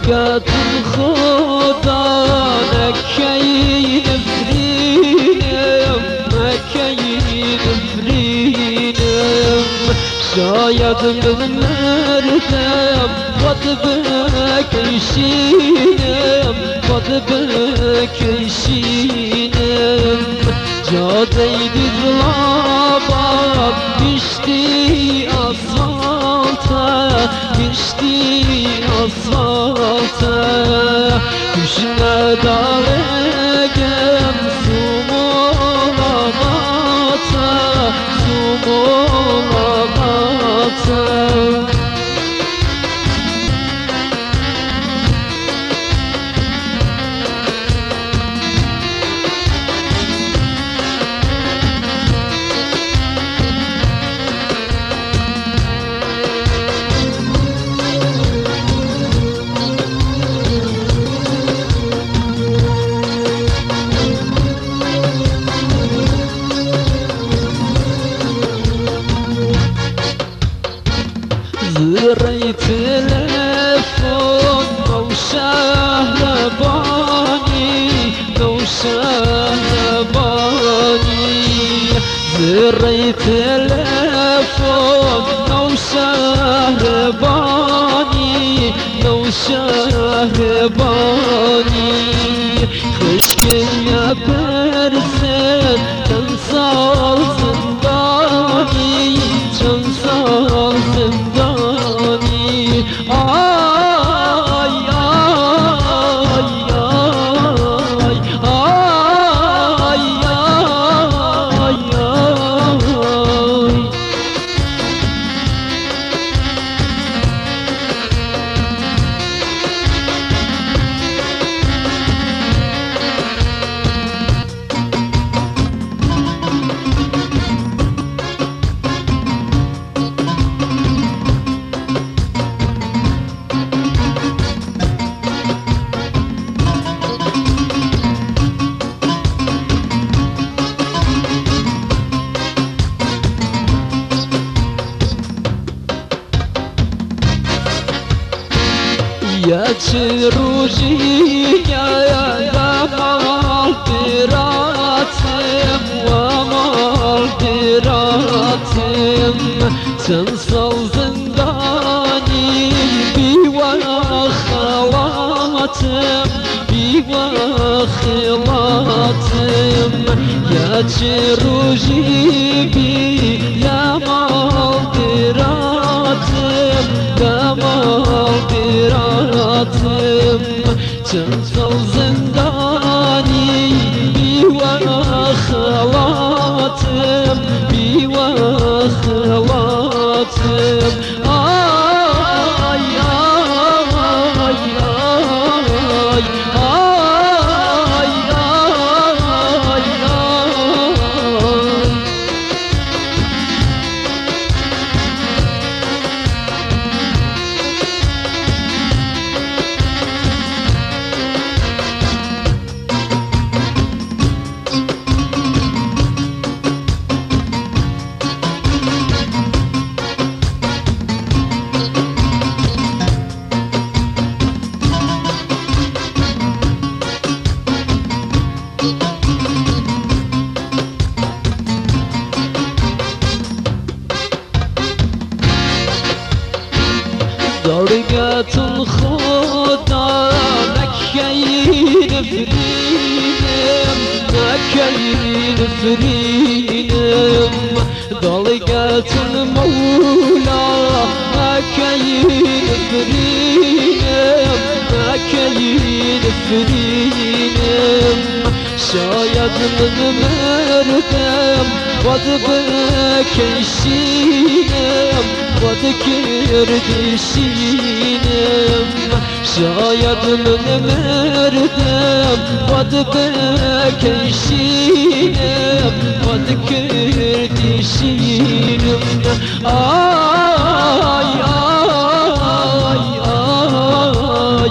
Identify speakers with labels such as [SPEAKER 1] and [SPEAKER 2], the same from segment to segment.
[SPEAKER 1] ضرقت الخدا نكي نفرينم نكي نفرينم شاید من مردم باد بکشینم باد بکشینم جاده دیرلابم بیشتی asfalta geçti asfalta Düşne dalegem sumolamata sumolamata زري تلفون لو شهرباني لو شهرباني زري تلفون لو شهرباني لو شهرباني خشكي يا برسل تنصال زنداني تنصال زنداني ay ay ay ay ay يا تروجي يا مال دراتم ومال دراتم تنصل زنداني بوخلاتم بوخلاتم يا تروجي يا مال دراتم يا مال دراتم تنصل زنداني بوخلاتم بوخلاتم ay ay ay ضرقت الخدا نكي نفرينم نكي نفرينم ضرقت المولى نكي نفرينم نكي نفرينم شاید من مردم باد بکشینم باد کردشینم شاید من مردم باد بکشینم باد کردشینم ay ay ay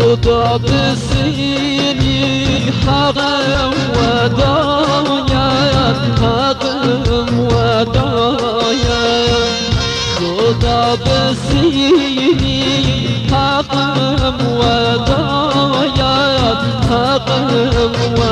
[SPEAKER 1] خدا بسینی حقم وداید حقم وداید خدا بسینی حقم وداید حقم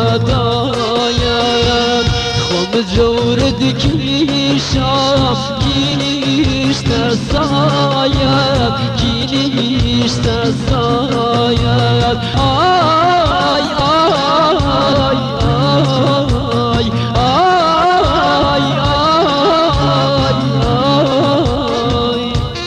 [SPEAKER 1] وداید خم جورد کیشم کینیش ترساید کینیش ترساید آی آی آی آی آی آی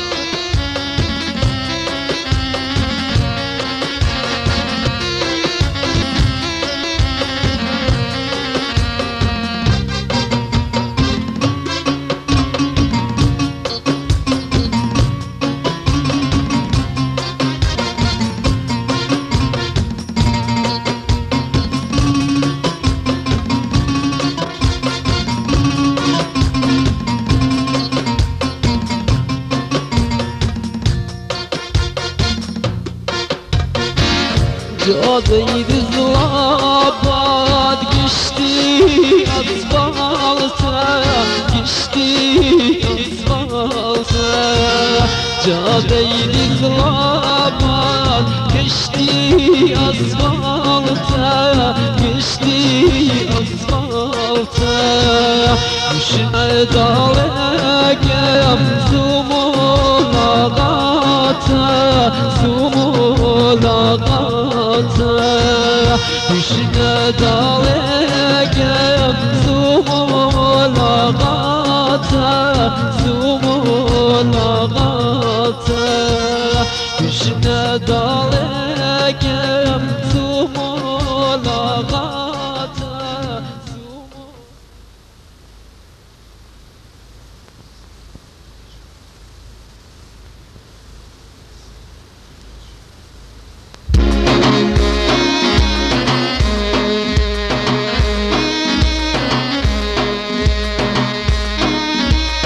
[SPEAKER 1] جاده زلاباد گشتی اسفالته گشتی اسفالته جاده زلاباد گشتی اسفالته گشتی اسفالته مشنه دالگم زمولاغاته زمولاغاته مشنه دالگم زمولاغاته زمولاغاته مشنه دالگم زمولاغاته